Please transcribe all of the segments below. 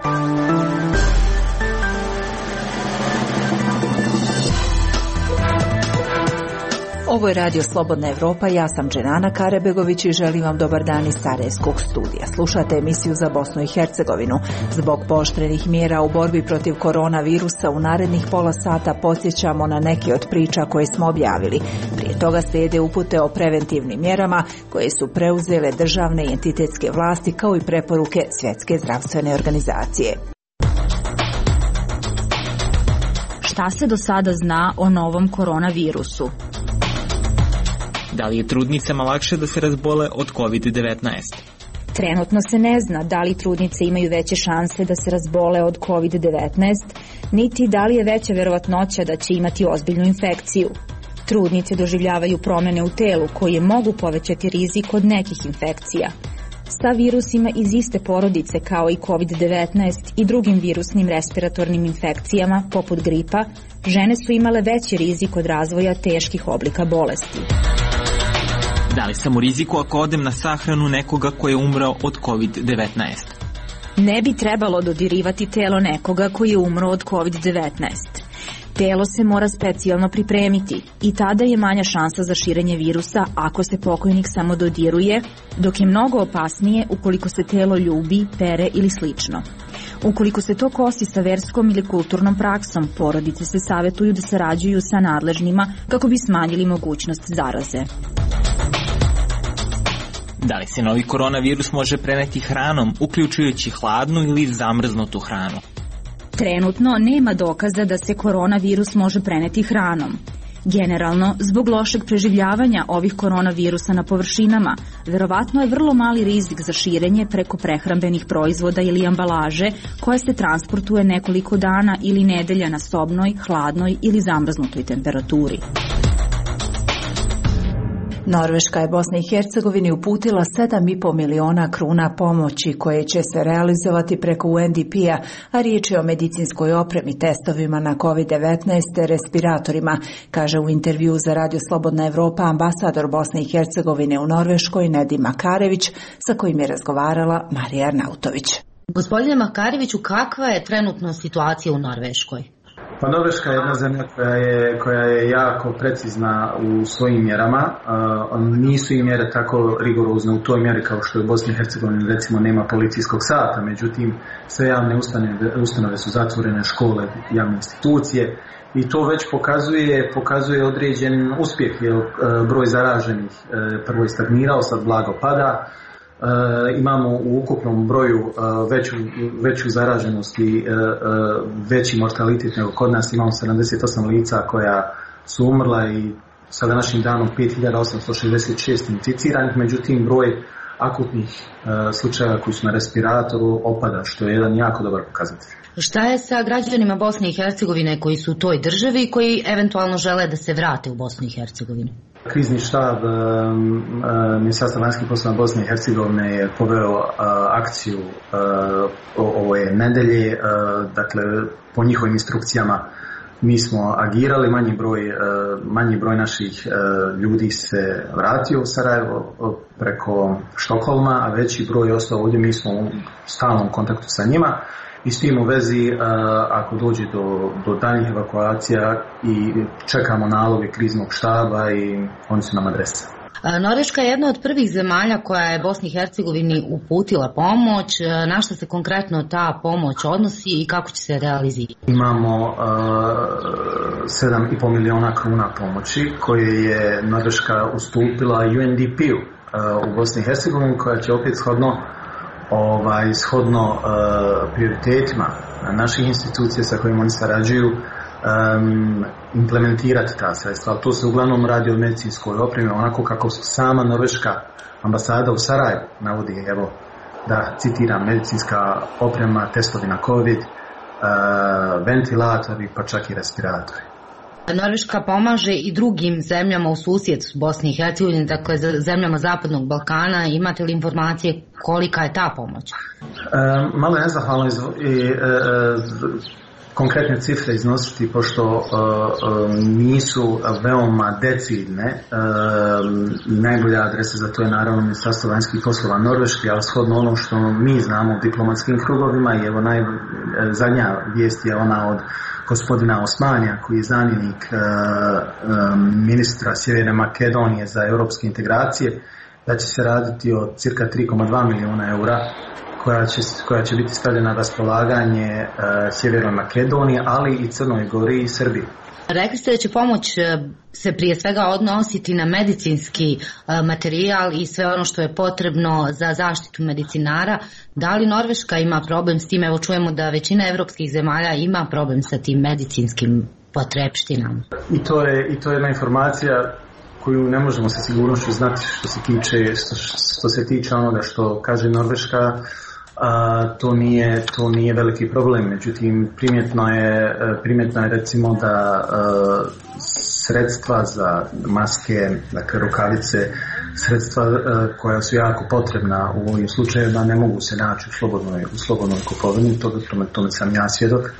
Ovo je Radio Slobodna Evropa, ja sam Dženana Karebegović i želim vam dobar dan iz Sarajevskog studija. Slušate emisiju za Bosnu i Hercegovinu. Zbog pooštrenih mjera u borbi protiv koronavirusa u narednih pola sata podsjećamo na neke od priča koje smo objavili. Prije toga slijede upute o preventivnim mjerama koje su preuzele državne i entitetske vlasti kao i preporuke Svjetske zdravstvene organizacije. Šta se do sada zna o novom koronavirusu? Da li je trudnicama lakše da se razbole od COVID-19? Trenutno se ne zna da li trudnice imaju veće šanse da se razbole od COVID-19, niti da li je veća verovatnoća da će imati ozbiljnu infekciju. Trudnice doživljavaju promjene u telu koje mogu povećati rizik od nekih infekcija. Sa virusima iz iste porodice kao i COVID-19 i drugim virusnim respiratornim infekcijama poput gripa, žene su imale veći rizik od razvoja teških oblika bolesti. Da li sam u riziku ako odem na sahranu nekoga koji je umrao od COVID-19? Ne bi trebalo dodirivati telo nekoga koji je umro od COVID-19. Telo se mora specijalno pripremiti i tada je manja šansa za širenje virusa ako se pokojnik samo dodiruje, dok je mnogo opasnije ukoliko se telo ljubi, pere ili slično. Ukoliko se to kosi sa verskom ili kulturnom praksom, porodice se savjetuju da sarađuju sa nadležnima kako bi smanjili mogućnost zaraze. Da li se novi koronavirus može preneti hranom, uključujući hladnu ili zamrznutu hranu? Trenutno nema dokaza da se koronavirus može preneti hranom. Generalno, zbog lošeg preživljavanja ovih koronavirusa na površinama, verovatno je vrlo mali rizik za širenje preko prehrambenih proizvoda ili ambalaže koja se transportuje nekoliko dana ili nedelja na sobnoj, hladnoj ili zamrznutoj temperaturi. Norveška je Bosni i Hercegovini uputila 7,5 miliona kruna pomoći koje će se realizovati preko UNDP-a, a riječ je o medicinskoj opremi, testovima na COVID-19 te respiratorima, kaže u intervju za Radio Slobodna Evropa ambasador Bosne i Hercegovine u Norveškoj Nedim Makarević, sa kojim je razgovarala Marija Arnautović. Gospodine Makareviću, kakva je trenutno situacija u Norveškoj? Pa Norveška je jedna zemlja koja je jako precizna u svojim mjerama. Nisu i mjere tako rigorozne u toj mjeri kao što je u Bosni i Hercegovini, recimo nema policijskog sata, međutim sve javne ustanove su zatvorene, škole, javne institucije i to već pokazuje određen uspjeh, jer broj zaraženih prvo je stagnirao, sad blago pada. Imamo u ukupnom broju veću zaraženost i veći mortalitet nego kod nas. Imamo 78 lica koja su umrla i sa današnjim danom 5866 inficiranih, međutim broj akutnih slučajeva koji su na respiratoru opada, što je jedan jako dobar pokazatelj. Šta je sa građanima Bosne i Hercegovine koji su u toj državi i koji eventualno žele da se vrate u Bosnu i Hercegovinu? Krizni štab Ministarstva vanjskih poslova Bosne i Hercegovine je poveo akciju ove nedelje, dakle po njihovim instrukcijama mi smo agirali, manji broj naših ljudi se vratio u Sarajevo preko Štokholma, a veći broj je ostao ovdje, mi smo u stalnom kontaktu sa njima. I s tim u vezi, ako dođe do daljnjih evakuacija i čekamo naloge kriznog štaba i oni su nam adrese. Norveška je jedna od prvih zemalja koja je Bosni i Hercegovini uputila pomoć. Na što se konkretno ta pomoć odnosi i kako će se realizirati? Imamo 7,5 miliona kruna pomoći koje je Norveška ustupila UNDP-u u Bosni i Hercegovini, koja će opet shodno prioritetima naših institucija sa kojima oni sarađuju implementirati ta sredstva. Ali to se uglavnom radi o medicinskoj opremi, onako kako sama Norveška ambasada u Sarajevu navodi, evo da citiram, medicinska oprema, testovi na COVID, ventilatori pa čak i respiratori. Norveška pomaže i drugim zemljama u susjedstvu Bosne i Hercegovine, dakle zemljama Zapadnog Balkana. Imate li informacije kolika je ta pomoć? Malo je nezahvalno konkretne cifre iznositi pošto nisu veoma decidne. Najbolja adresa za to je naravno Ministarstvo vanjskih poslova Norveške, ali shodno ono što mi znamo u diplomatskim krugovima i evo zadnja vijest je ona od gospodina Osmanja koji je zamjenik ministra Sjeverne Makedonije za europske integracije, da će se raditi o cirka 3,2 milijuna eura koja će biti stavljena na raspolaganje Sjevernoj Makedoniji, ali i Crnoj Gori i Srbiji. Rekli ste da će pomoć se prije svega odnositi na medicinski materijal i sve ono što je potrebno za zaštitu medicinara. Da li Norveška ima problem s tim? Evo čujemo da većina evropskih zemalja ima problem sa tim medicinskim potrepštinama. I to je jedna informacija koju ne možemo sa sigurnošću znati što se tiče onoga što kaže Norveška. To nije veliki problem, međutim primjetno je recimo da sredstva za maske, dakle rukavice, sredstva koja su jako potrebna u ovim slučajevima ne mogu se naći u slobodnoj kupovini, tome sam ja svjedok.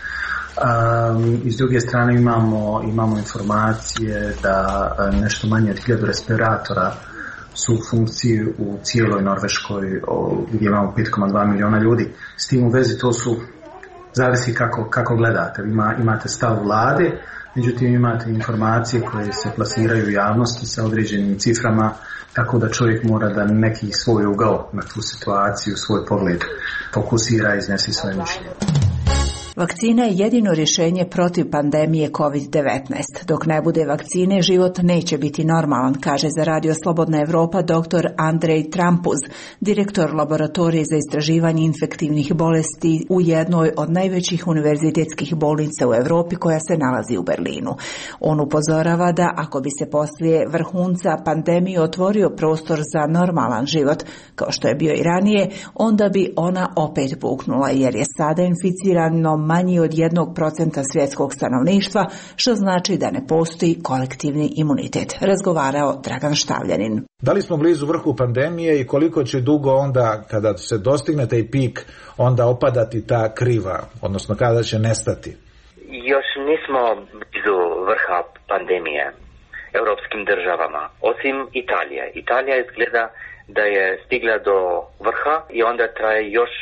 I s druge strane imamo informacije da nešto manje od 1000 respiratora su u funkciji u cijeloj Norveškoj gdje imamo 5,2 milijuna ljudi. S tim u vezi to su, zavisi kako gledate. Imate stav vlade, međutim imate informacije koje se plasiraju u javnosti sa određenim ciframa, tako da čovjek mora da neki svoj ugao na tu situaciju, svoj pogled fokusira i iznesi svoje mišljenje. Vakcina je jedino rješenje protiv pandemije COVID-19. Dok ne bude vakcine, život neće biti normalan, kaže za Radio Slobodna Evropa dr. Andrej Trampuz, direktor laboratorije za istraživanje infektivnih bolesti u jednoj od najvećih univerzitetskih bolnica u Europi koja se nalazi u Berlinu. On upozorava da ako bi se poslije vrhunca pandemije otvorio prostor za normalan život, kao što je bio i ranije, onda bi ona opet puknula jer je sada inficirano manji od 1% svjetskog stanovništva, što znači da ne postoji kolektivni imunitet, razgovarao Dragan Štavljanin. Da li smo blizu vrhu pandemije i koliko će dugo onda, kada se dostigne taj pik, onda opadati ta kriva, odnosno kada će nestati? Još nismo blizu vrha pandemije europskim državama, osim Italije. Italija izgleda da je stigla do vrha i onda traje još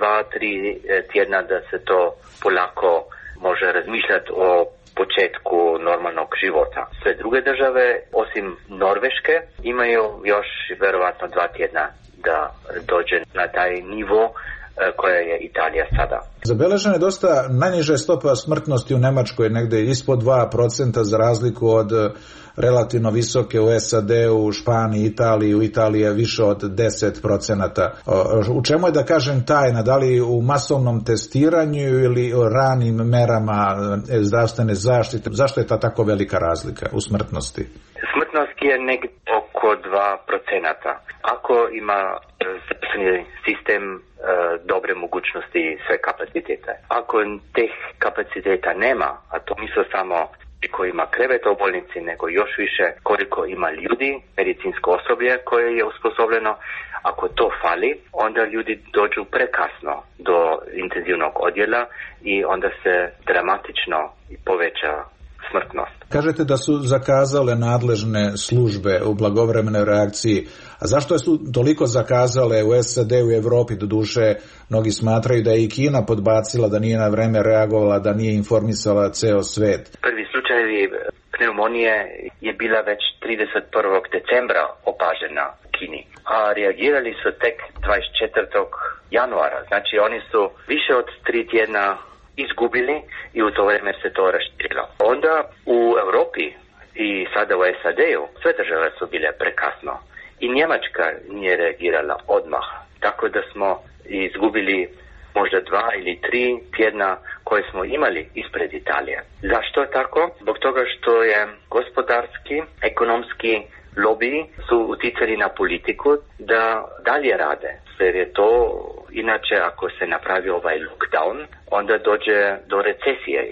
2-3 tjedna da se to polako može razmišljati o početku normalnog života. Sve druge države, osim Norveške, imaju još verovatno 2 tjedna da dođe na taj nivo koja je Italija sada. Zabeležena je dosta najniža stopa smrtnosti u Njemačkoj, negdje ispod 2% za razliku od relativno visoke u SAD-u, u Španiji, Italiji. U Italiji je više od 10%. U čemu je, da kažem, tajna? Da li u masovnom testiranju ili u ranim merama zdravstvene zaštite? Zašto je ta tako velika razlika u smrtnosti? Smrtnost je negdje oko 2%. Ako ima zdravstveni sistem dobre mogućnosti i sve kapacitete. Ako teh kapaciteta nema, a to nisu samo koliko ima kreveta u bolnici, nego još više koliko ima ljudi, medicinsko osoblje koje je usposobljeno. Ako to fali, onda ljudi dođu prekasno do intenzivnog odjela i onda se dramatično poveća smrtnost. Kažete da su zakazale nadležne službe u blagovremenoj reakciji. A zašto su toliko zakazale u SAD, u Europi? Doduše, mnogi smatraju da je i Kina podbacila, da nije na vreme reagovala, da nije informisala ceo svet. Prvi slučajevi pneumonije je bila već 31. decembra opažena u Kini, a reagirali su tek 24. januara. Znači oni su više od 3 tjedna izgubili i u to vrijeme se to raširilo. Onda u Europi i sada u SAD-u sve države su bile prekasno i Njemačka nije reagirala odmah, tako da smo izgubili možda 2 ili 3 tjedna koje smo imali ispred Italije. Zašto je tako? Zbog toga što je gospodarski, ekonomski lobiji su utjecali na politiku da dalje rade. Jer je to, inače ako se napravi ovaj lockdown, onda dođe do recesije i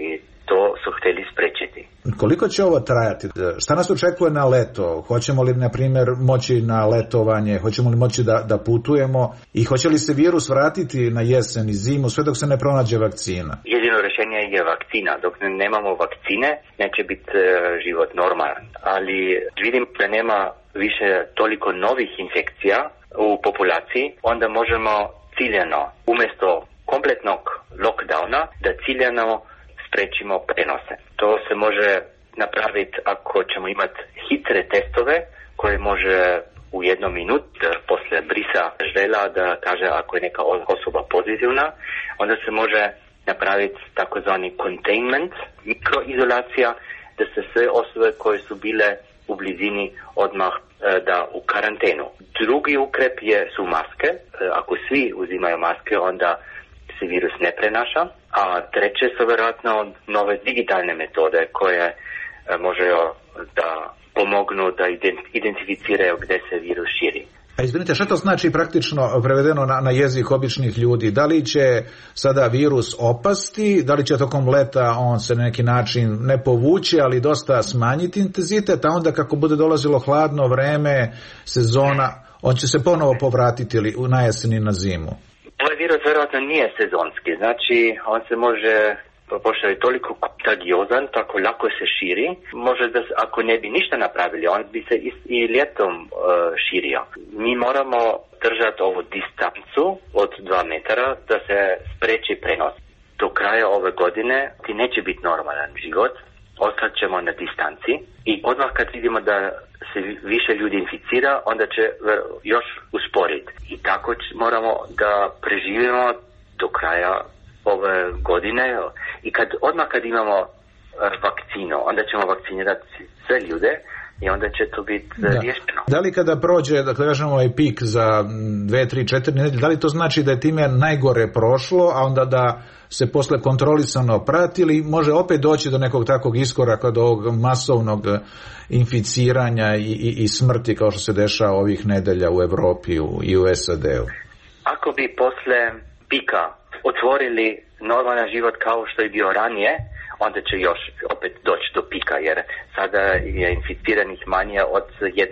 to su htjeli spriječiti. Koliko će ovo trajati? Šta nas očekuje na leto? Hoćemo li, na primjer, moći na letovanje? Hoćemo li moći da putujemo? I hoće li se virus vratiti na jesen i zimu sve dok se ne pronađe vakcina? Jedino rješenje je vakcina. Dok nemamo vakcine, neće biti život normalan. Ali vidim da nema više toliko novih infekcija u populaciji, onda možemo ciljano, umjesto kompletnog lockdowna, da ciljano sprečimo prenose. To se može napraviti ako ćemo imati hitre testove koje može u 1 minut poslije brisa ždela da kaže ako je neka osoba pozitivna, onda se može napraviti takozvani containment, mikroizolacija, da se sve osobe koje su bile u blizini odmah da u karantenu. Drugi ukrep su maske. Ako svi uzimaju maske, onda se virus ne prenaša. A treće su vjerojatno nove digitalne metode koje može da pomognu da identificiraju gdje se virus širi. A izvinite, što to znači praktično prevedeno na jezik običnih ljudi? Da li će sada virus opasti, da li će tokom leta on se na neki način ne povući, ali dosta smanjiti intenzitet, a onda kako bude dolazilo hladno vreme, sezona, on će se ponovo povratiti ili na jesen i na zimu? Ovaj virus vjerojatno nije sezonski, znači on se može, pošto je toliko kontagiozan, tako lako se širi. Može da ako ne bi ništa napravili, on bi se i ljetom širio. Mi moramo držati ovu distancu od 2 metara da se spreči prenos. Do kraja ove godine ti neće biti normalan život, ostat ćemo na distanci i odmah kad vidimo da se više ljudi inficira, onda će još usporiti. I tako moramo da preživimo do kraja ove godine i odmah kad imamo vakcinu, onda ćemo vakcinirati sve ljude i onda će to biti riješeno. Da li kada prođe, da kažemo, ovaj pik za 2, 3, 4 nedelje, da li to znači da je time najgore prošlo, a onda da se posle kontrolisano prati ili može opet doći do nekog takvog iskoraka, do ovog masovnog inficiranja i smrti kao što se dešava ovih nedelja u Evropi i u SAD-u? Ako bi posle pika otvorili normalan život kao što je bio ranije, onda će još opet doći do pika, jer sada je inficiranih manje od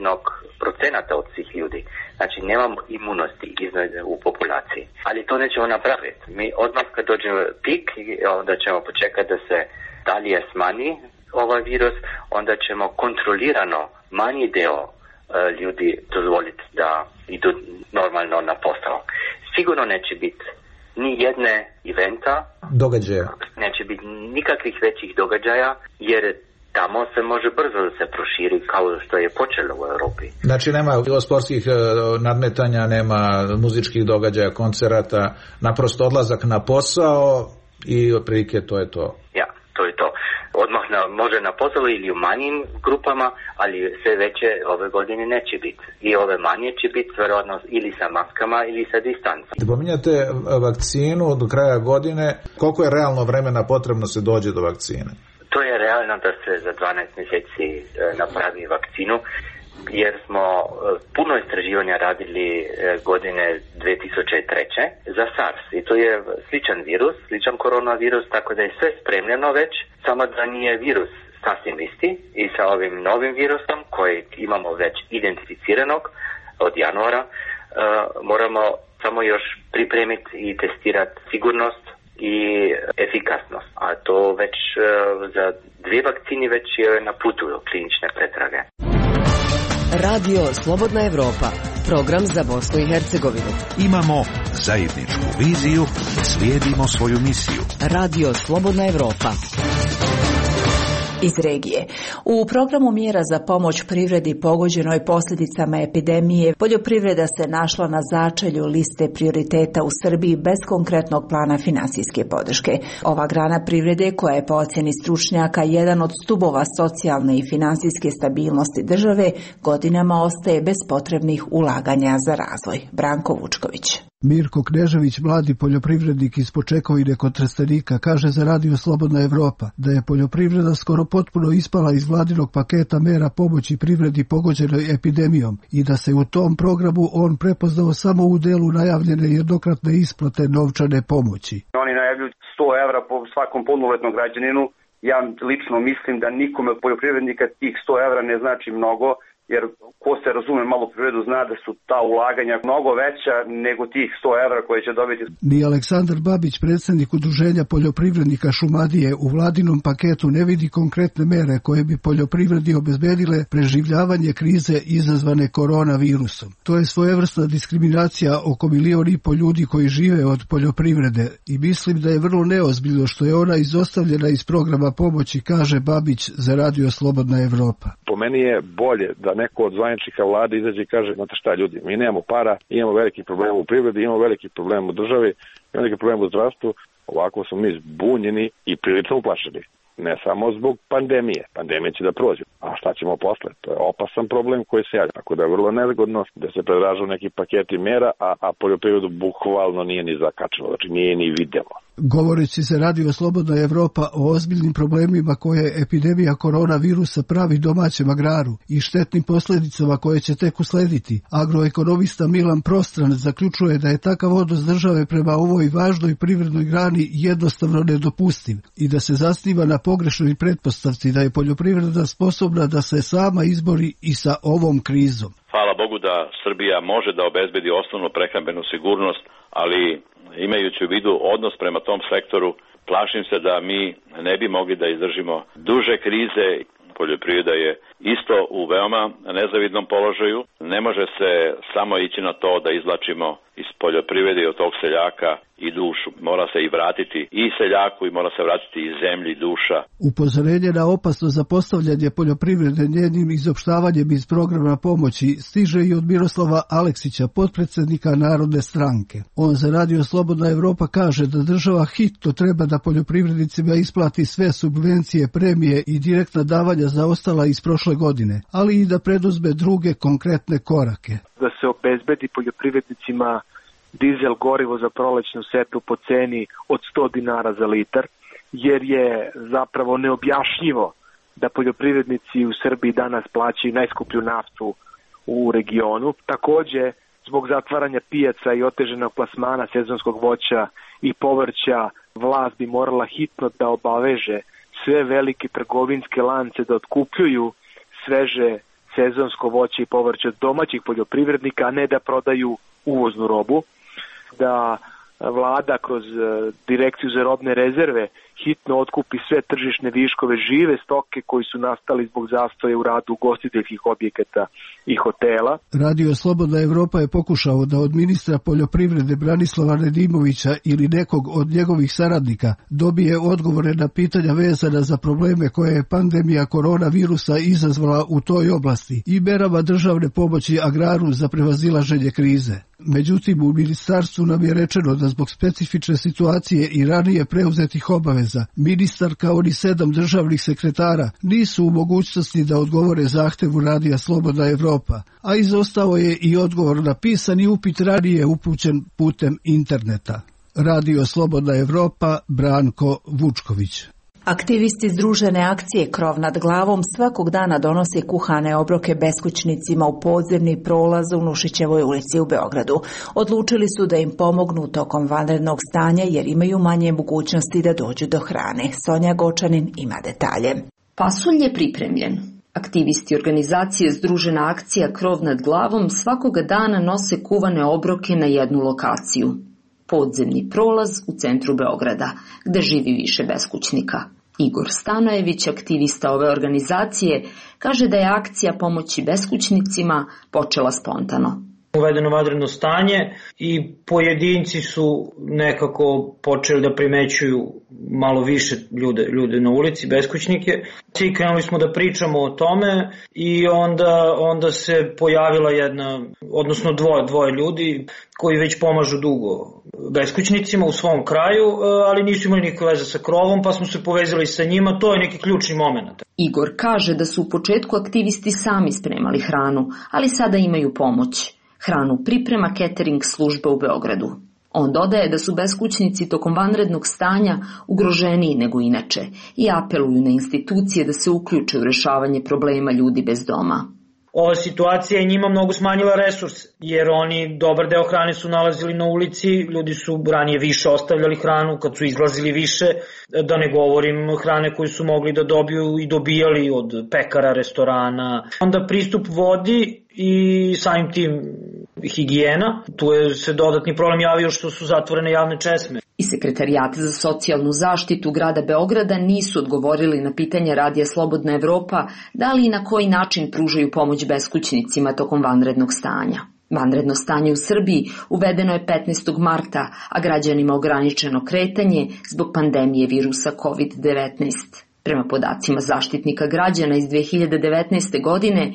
1% od svih ljudi. Znači nemamo imunosti u populaciji. Ali to nećemo napraviti. Mi odmah kad dođe pik, onda ćemo počekati da se dalje smanji ovaj virus, onda ćemo kontrolirano manji deo ljudi dozvoliti da idu normalno na posao. Sigurno neće biti ni jedne eventa, događaja. Neće biti nikakvih većih događaja, jer tamo se može brzo da se proširi kao što je počelo u Europi. Znači nema sportskih nadmetanja, nema muzičkih događaja, koncerata, naprosto odlazak na posao i otprilike to je to. Ja, to je to. Odmah može na posao ili u manjim grupama, ali sve veće ove godine neće biti. I ove manje će biti vjerojatno ili sa maskama ili sa distanci. Pominjate vakcinu do kraja godine. Koliko je realno vremena potrebno se dođe do vakcine? To je realno da se za 12 mjeseci napravi vakcinu, jer smo puno istraživanja radili godine 2003. za SARS. I to je sličan virus, sličan koronavirus, tako da je sve spremljeno već, samo da nije virus sasvim isti. I sa ovim novim virusom koji imamo već identificiranog od januara, moramo samo još pripremiti i testirati sigurnost i efikasnost. A to već za 2 vakcini već je na putu klinične pretrage. Radio Slobodna Evropa, program za Bosnu i Hercegovinu. Imamo zajedničku viziju i slijedimo svoju misiju. Radio Slobodna Evropa. Iz regije. U programu mjera za pomoć privredi pogođenoj posljedicama epidemije, poljoprivreda se našla na začelju liste prioriteta u Srbiji bez konkretnog plana finansijske podrške. Ova grana privrede, koja je po ocjeni stručnjaka jedan od stubova socijalne i finansijske stabilnosti države, godinama ostaje bez potrebnih ulaganja za razvoj. Branko Vučković. Mirko Knežević, mladi poljoprivrednik iz Počekovine kod Trstenika, kaže za Radio Slobodna Evropa da je poljoprivreda skoro potpuno ispala iz vladinog paketa mera pomoći privredi pogođenoj epidemijom i da se u tom programu on prepoznao samo u delu najavljene jednokratne isplate novčane pomoći. Oni najavljuju 100 evra po svakom punoletnom građaninu Ja lično mislim da nikome od poljoprivrednika tih 100 evra ne znači mnogo, jer ko se razume malo privredu zna da su ta ulaganja mnogo veća nego tih 100 evra koje će dobiti. Ni Aleksandar Babić, predsjednik Udruženja poljoprivrednika Šumadije, u vladinom paketu ne vidi konkretne mere koje bi poljoprivredi obezbedile preživljavanje krize izazvane koronavirusom. To je svojevrsna diskriminacija oko 1,5 miliona ljudi koji žive od poljoprivrede i mislim da je vrlo neozbiljno što je ona izostavljena iz programa pomoći, kaže Babić za Radio Slobodna Evropa. Po meni je bolje da neko od zvaničnika vlade izađe i kaže, znate šta ljudi, mi nemamo para, imamo veliki problem u privredi, imamo veliki problem u državi, imamo veliki problem u zdravstvu, ovako smo mi zbunjeni i prilično uplašeni. Ne samo zbog pandemije. Pandemija će da prođe. A šta ćemo posle? To je opasan problem koji se javlja. Tako da je vrlo nezgodno da se predražu neki paketi mera, a poljoprivredu bukvalno nije ni zakačilo. Znači nije ni videlo. Govoreći se Radio Slobodna Evropa o ozbiljnim problemima koje epidemija koronavirusa pravi domaćem agraru i štetnim posljedicama koje će tek uslediti, agroekonomista Milan Prostran zaključuje da je takav odnos države prema ovoj važnoj privrednoj grani jednostavno nedopustiv i da se zasniva na pogrešnoj pretpostavci da je poljoprivreda sposobna da se sama izbori i sa ovom krizom. Hvala Bogu da Srbija može da obezbedi osnovnu prehrambenu sigurnost, ali imajući u vidu odnos prema tom sektoru, plašim se da mi ne bi mogli da izdržimo duže krize. Poljoprivreda je isto u veoma nezavidnom položaju. Ne može se samo ići na to da izvlačimo iz poljoprivrede od tog seljaka i dušu. Mora se i vratiti i seljaku i mora se vratiti i zemlji duša. Upozorenje na opasnost za postavljanje poljoprivrede njenim izopštavanjem iz programa pomoći stiže i od Miroslava Aleksića, potpredsjednika Narodne stranke. On za Radio Slobodna Evropa kaže da država hitno treba da poljoprivrednicima isplati sve subvencije, premije i direktna davanja zaostala iz prošle godine, ali i da preduzme druge konkretne korake. Da se obezbedi poljoprivrednicima dizel gorivo za prolećnu setvu po ceni od 100 dinara za litar, jer je zapravo neobjašnjivo da poljoprivrednici u Srbiji danas plaćaju najskuplju naftu u regionu. Takođe, zbog zatvaranja pijaca i oteženog plasmana sezonskog voća i povrća, vlast bi morala hitno da obaveže sve velike trgovinske lance da otkupljuju sveže sezonsko voće i povrće od domaćih poljoprivrednika, a ne da prodaju uvoznu robu, da vlada kroz Direkciju za robne rezerve hitno otkupi sve tržišne viškove žive stoke koji su nastali zbog zastoja u radu ugostiteljskih objekata i hotela. Radio Slobodna Evropa je pokušao da od ministra poljoprivrede Branislava Nedimovića ili nekog od njegovih saradnika dobije odgovore na pitanja vezana za probleme koje je pandemija koronavirusa izazvala u toj oblasti i merama državne pomoći agraru za prevazilaženje krize. Međutim, u ministarstvu nam je rečeno da zbog specifične situacije i ranije preuzetih obaveza, ministar kao ni 7 državnih sekretara nisu u mogućnosti da odgovore zahtevu Radija Slobodna Evropa, a izostao je i odgovor na pisani upit ranije upućen putem interneta. Radio Slobodna Evropa, Branko Vučković. Aktivisti Združene akcije Krov nad glavom svakog dana donose kuhane obroke beskućnicima u podzemni prolaz u Nušićevoj ulici u Beogradu. Odlučili su da im pomognu tokom vanrednog stanja jer imaju manje mogućnosti da dođu do hrane. Sonja Gočanin ima detalje. Pasulj je pripremljen. Aktivisti organizacije Združena akcija Krov nad glavom svakoga dana nose kuvane obroke na jednu lokaciju. Podzemni prolaz u centru Beograda, gde živi više beskućnika. Igor Stanojević, aktivista ove organizacije, kaže da je akcija pomoći beskućnicima počela spontano. Uvedeno vanredno stanje i pojedinci su nekako počeli da primećuju malo više ljude na ulici, beskućnike. Svi krenuli smo da pričamo o tome i onda se pojavila dvoje ljudi koji već pomažu dugo beskućnicima u svom kraju, ali nisu imali nikakve veze sa Krovom, pa smo se povezali sa njima. To je neki ključni moment. Igor kaže da su u početku aktivisti sami spremali hranu, ali sada imaju pomoć. Hranu priprema catering služba u Beogradu. On dodaje da su beskućnici tokom vanrednog stanja ugroženiji nego inače i apeluju na institucije da se uključe u rešavanje problema ljudi bez doma. Ova situacija je njima mnogo smanjila resurse, jer oni dobar deo hrane su nalazili na ulici, ljudi su ranije više ostavljali hranu kad su izlazili više, da ne govorim hrane koju su mogli da dobiju i dobijali od pekara, restorana. Onda pristup vodi i samim tim higijena, tu je se dodatni problem javio što su zatvorene javne česme. I Sekretarijati za socijalnu zaštitu grada Beograda nisu odgovorili na pitanje Radija Slobodna Evropa da li i na koji način pružaju pomoć beskućnicima tokom vanrednog stanja. Vanredno stanje u Srbiji uvedeno je 15. marta, a građanima ograničeno kretanje zbog pandemije virusa COVID-19. Prema podacima Zaštitnika građana iz 2019. godine,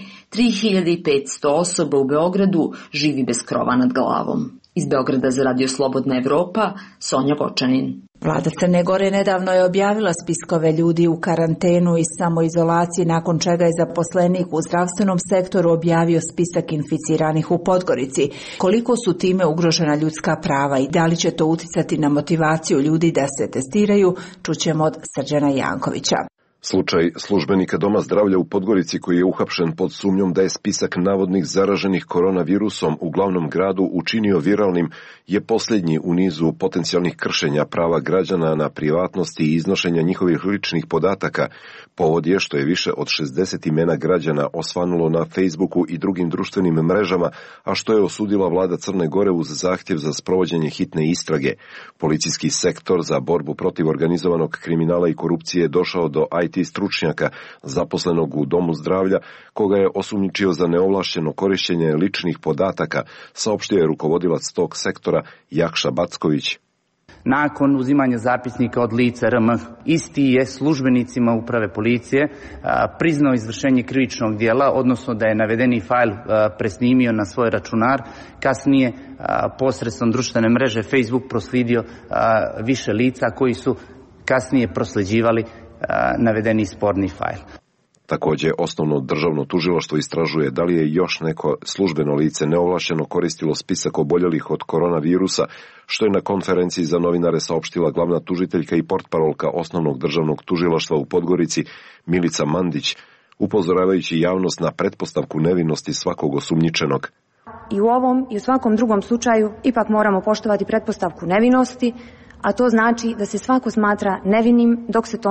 3500 osoba u Beogradu živi bez krova nad glavom. Iz Beograda za Radio Slobodna Evropa, Sonja Vočanin. Vlada Crne Gore nedavno je objavila spiskove ljudi u karantenu i samoizolaciji, nakon čega je zaposlenik u zdravstvenom sektoru objavio spisak inficiranih u Podgorici. Koliko su time ugrožena ljudska prava i da li će to uticati na motivaciju ljudi da se testiraju, čućemo od Srđana Jankovića. Slučaj službenika Doma zdravlja u Podgorici koji je uhapšen pod sumnjom da je spisak navodnih zaraženih koronavirusom u glavnom gradu učinio viralnim je posljednji u nizu potencijalnih kršenja prava građana na privatnost i iznošenja njihovih ličnih podataka. Povod je što je više od 60 imena građana osvanulo na Facebooku i drugim društvenim mrežama, a što je osudila vlada Crne Gore uz zahtjev za sprovođenje hitne istrage. Policijski sektor za borbu protiv organizovanog kriminala i korupcije je došao do IT stručnjaka zaposlenog u Domu zdravlja, koga je osumnjičio za neovlašćeno korištenje ličnih podataka, saopštio je rukovodilac tog sektora Jakša Backović. Nakon uzimanja zapisnika od lica RM, isti je službenicima uprave policije priznao izvršenje krivičnog dijela, odnosno da je navedeni fajl presnimio na svoj računar, kasnije posredstvom društvene mreže Facebook proslijedio više lica koji su kasnije prosleđivali navedeni sporni fajl. Također, osnovno državno tužilaštvo istražuje da li je još neko službeno lice neovlašćeno koristilo spisak oboljelih od koronavirusa, što je na konferenciji za novinare saopštila glavna tužiteljka i portparolka osnovnog državnog tužilaštva u Podgorici Milica Mandić, upozoravajući javnost na pretpostavku nevinosti svakog osumnjičenog. I u ovom i u svakom drugom slučaju ipak moramo poštovati pretpostavku nevinosti, a to znači da se svako smatra nevinim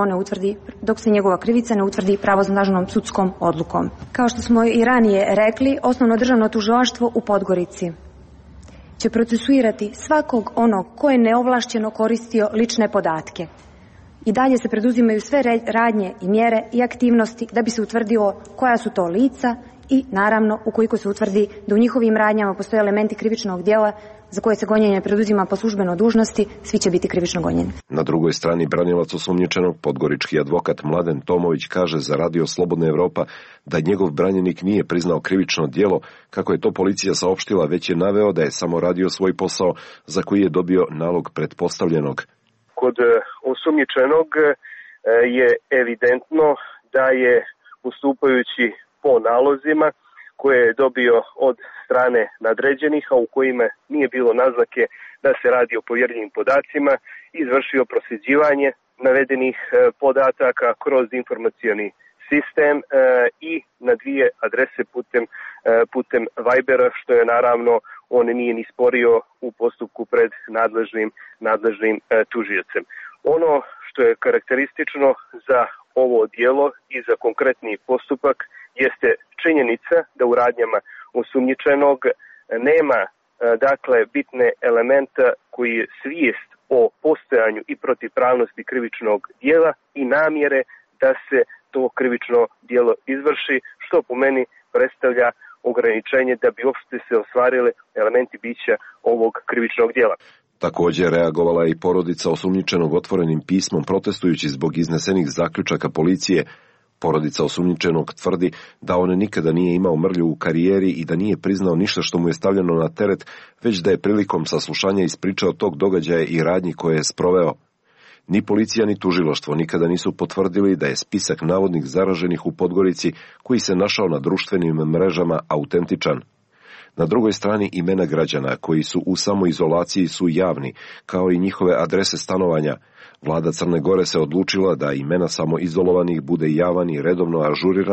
dok se njegova krivica ne utvrdi pravosnažnom sudskom odlukom. Kao što smo i ranije rekli, osnovno državno tužilaštvo u Podgorici će procesuirati svakog onog ko je neovlašćeno koristio lične podatke. I dalje se preduzimaju sve radnje i mjere i aktivnosti da bi se utvrdio koja su to lica i naravno ukoliko se utvrdi da u njihovim radnjama postoje elementi krivičnog djela za koje se gonjenje preduzima po službenoj dužnosti, svi će biti krivično gonjeni. Na drugoj strani branilac osumnjičenog, podgorički advokat Mladen Tomović, kaže za Radio Slobodna Evropa da njegov branjenik nije priznao krivično djelo, kako je to policija saopštila, već je naveo da je samo radio svoj posao za koji je dobio nalog pretpostavljenog. Kod osumnjičenog je evidentno da je postupajući po nalozima koje je dobio od strane nadređenih, a u kojima nije bilo naznake da se radi o povjerljivim podacima, izvršio prosljeđivanje navedenih podataka kroz informacioni sistem i na dvije adrese putem Vibera, što je naravno on nije ni sporio u postupku pred nadležnim tužiocem. Ono što je karakteristično za ovo djelo i za konkretni postupak jeste činjenica da u radnjama osumnjičenog nema bitne elementa koji je svijest o postojanju i protivpravnosti krivičnog djela i namjere da se to krivično djelo izvrši, što po meni predstavlja ograničenje da bi uopšte se ostvarili elementi bića ovog krivičnog djela. Također reagovala je i porodica osumnjičenog otvorenim pismom protestujući zbog iznesenih zaključaka policije. Porodica osumnjičenog tvrdi da on nikada nije imao mrlju u karijeri i da nije priznao ništa što mu je stavljeno na teret, već da je prilikom saslušanja ispričao tog događaja i radnji koje je sproveo. Ni policija ni tužilaštvo nikada nisu potvrdili da je spisak navodnih zaraženih u Podgorici koji se našao na društvenim mrežama autentičan. Na drugoj strani imena građana koji su u samoizolaciji su javni, kao i njihove adrese stanovanja. Vlada Crne Gore se odlučila da imena samoizolovanih bude javan i redovno ažuriran,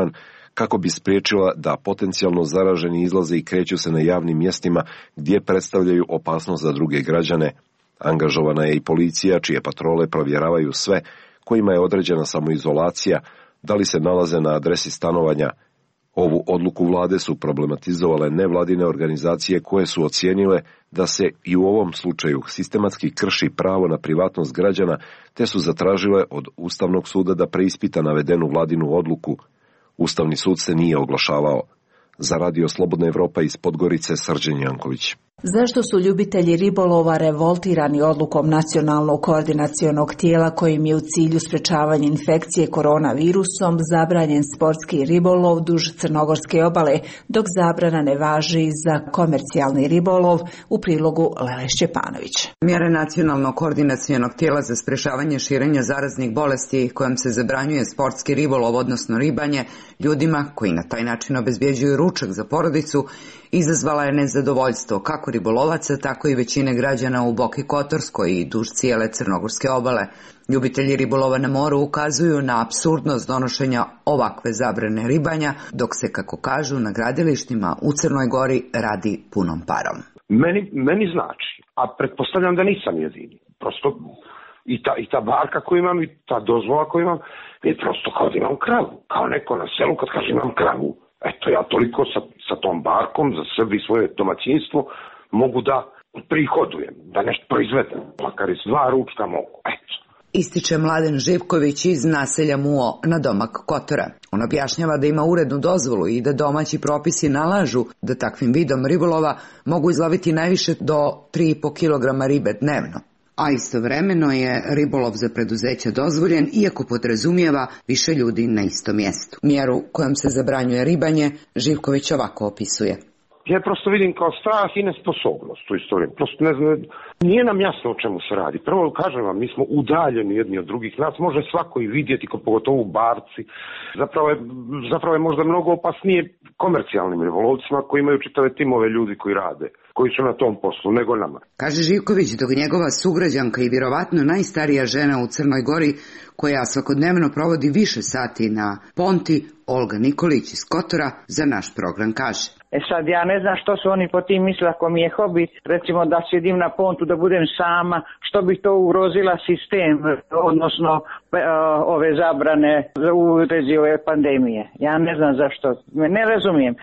kako bi spriječila da potencijalno zaraženi izlaze i kreću se na javnim mjestima gdje predstavljaju opasnost za druge građane. Angažovana je i policija, čije patrole provjeravaju sve, kojima je određena samoizolacija, da li se nalaze na adresi stanovanja. Ovu odluku vlade su problematizovale nevladine organizacije koje su ocijenile da se i u ovom slučaju sistematski krši pravo na privatnost građana, te su zatražile od Ustavnog suda da preispita navedenu vladinu odluku. Ustavni sud se nije oglašavao. Za Radio Slobodna Evropa iz Podgorice, Srđan Janković. Zašto su ljubitelji ribolova revoltirani odlukom Nacionalnog koordinacionog tijela kojim je u cilju sprečavanja infekcije koronavirusom zabranjen sportski ribolov duž Crnogorske obale, dok zabrana ne važi za komercijalni ribolov, u prilogu Lele Šćepanović. Mjere Nacionalnog koordinacionog tijela za sprečavanje širenja zaraznih bolesti kojom se zabranjuje sportski ribolov, odnosno ribanje, ljudima koji na taj način obezbjeđuju ručak za porodicu, izazvala je nezadovoljstvo kako ribolovaca, tako i većine građana u Boki Kotorskoj i duž cijele Crnogorske obale. Ljubitelji ribolova na moru ukazuju na apsurdnost donošenja ovakve zabrane ribanja, dok se, kako kažu, na gradilištima u Crnoj Gori radi punom parom. Meni znači, a pretpostavljam da nisam jedini. Prosto i ta barka koju imam i ta dozvola koju imam je prosto kao da imam kravu. Kao neko na selu kad kaže imam kravu. Eto, ja toliko sa tom barkom za sebi i svoje domaćinstvo mogu da prihodujem, da nešto proizvedem. Makar iz 2 ručka mogu. Eto. Ističe Mladen Živković iz naselja Muo na domak Kotora. On objašnjava da ima urednu dozvolu i da domaći propisi nalažu da takvim vidom ribolova mogu izloviti najviše do 3,5 kg ribe dnevno. A istovremeno je ribolov za preduzeća dozvoljen, iako podrazumijeva više ljudi na istom mjestu. Mjeru kojom se zabranjuje ribanje, Živković ovako opisuje. Ja prosto vidim kao strah i nesposobnost u istoriji. Prosto ne znam, nije nam jasno o čemu se radi. Prvo kažem vam, mi smo udaljeni jedni od drugih. Nas može svako i vidjeti, pogotovo u barci. Zapravo je možda mnogo opasnije komercijalnim ribolovcima koji imaju čitave timove ljudi koji rade, koji su na tom poslu, nego nama. Kaže Živković, dok njegova sugrađanka i vjerovatno najstarija žena u Crnoj Gori, koja svakodnevno provodi više sati na ponti, Olga Nikolić iz Kotora, za naš program kaže. Sad ja ne znam što su oni po tim misle, ako mi je hobi, recimo da sjedim na pontu, da budem sama, što bi to ugrozila sistem, odnosno ove zabrane u vezi ove pandemije. Ja ne znam zašto, ne razumijem,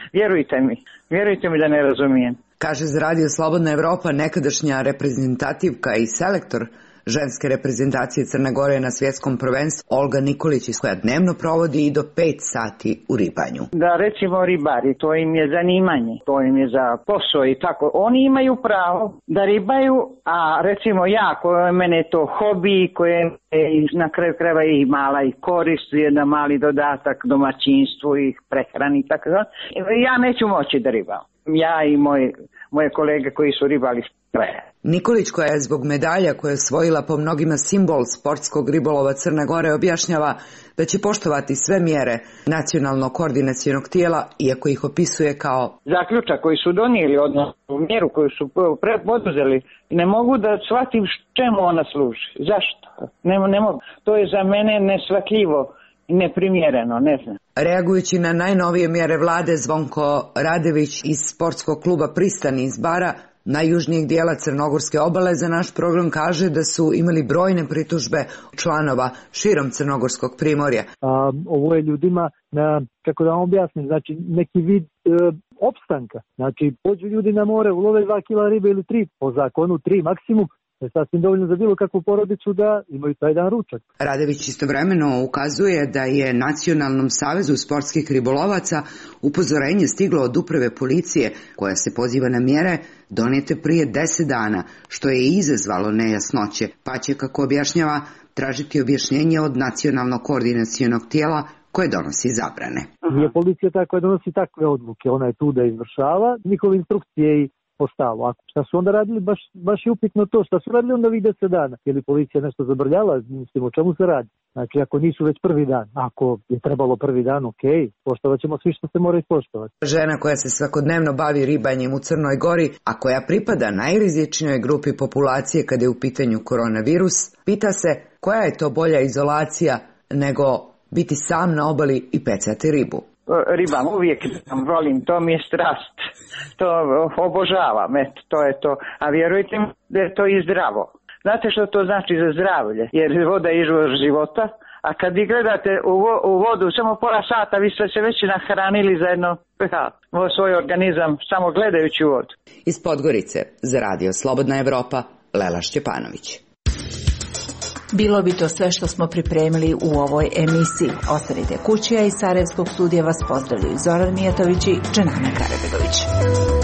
vjerujte mi da ne razumijem. Kaže za Radio Slobodna Evropa nekadašnja reprezentativka i selektor ženske reprezentacije Crne Gore na svjetskom prvenstvu Olga Nikolić, koja dnevno provodi i do 5 sati u ribanju. Da, recimo ribari, to im je zanimanje, to im je za posao i tako. Oni imaju pravo da ribaju, a recimo ja, mene je to hobi, koje na kraju krajeva i mala i korist, jedan mali dodatak domaćinstvu i prehrani i tako da. Ja neću moći da ribam. Ja i moje kolege koji su ribali kraja. Nikolić, koja je zbog medalja koje je osvojila po mnogima simbol sportskog ribolova Crne Gore, objašnjava da će poštovati sve mjere Nacionalnog koordinacionog tijela, iako ih opisuje kao zaključak koji su donijeli, odnosno mjeru koju su poduzeli. Ne mogu da shvatim čemu ona služi. Zašto? Ne mogu. To je za mene neshvatljivo i neprimjereno, ne znam. Reagujući na najnovije mjere vlade, Zvonko Radević iz sportskog kluba Pristani iz Bara, najjužnijeg dijela Crnogorske obale, za naš program kaže da su imali brojne pritužbe članova širom Crnogorskog primorja. Ovo je ljudima, kako da vam objasnim, znači neki vid opstanka. Znači pođu ljudi na more, ulove 2 kila ribe ili 3, po zakonu 3 maksimum, je sasvim dovoljno za bilo kakvu porodicu da imaju taj dan ručak. Radević istovremeno ukazuje da je Nacionalnom savezu sportskih ribolovaca upozorenje stiglo od uprave policije, koja se poziva na mjere donijete prije 10 dana, što je izazvalo nejasnoće, pa će, kako objašnjava, tražiti objašnjenje od Nacionalnog koordinacionog tijela koje donosi zabrane. Nije policija ta koja donosi takve odluke, ona je tu da izvršava njihove instrukcije i ostalo. A šta su onda radili, baš je upitno to. Šta su radili onda ovih 10 dana? Je li policija nešto zabrljala? Mislim, o čemu se radi? Znači, ako nisu već prvi dan, ako je trebalo prvi dan, poštovat ćemo svi što se mora ispoštovati. Žena koja se svakodnevno bavi ribanjem u Crnoj Gori, a koja pripada najrizičnijoj grupi populacije kada je u pitanju koronavirus, pita se koja je to bolja izolacija nego biti sam na obali i pecati ribu. ribam, uvijek volim, to mi je strast, to obožavam, eto, to je to, a vjerujte mi da je to i zdravo. Znate što to znači za zdravlje, jer voda je izvor života, a kad vi gledate u vodu samo pola sata, vi ste se već nahranili za jedno svoj organizam, samo gledajući u vodu. Iz Podgorice, za Radio Slobodna Evropa, Lela Šćepanović. Bilo bi to sve što smo pripremili u ovoj emisiji. Ostanite kući, a iz Sarajevskog studija vas pozdravljaju Zoran Mijatović i Dženana Karabegović.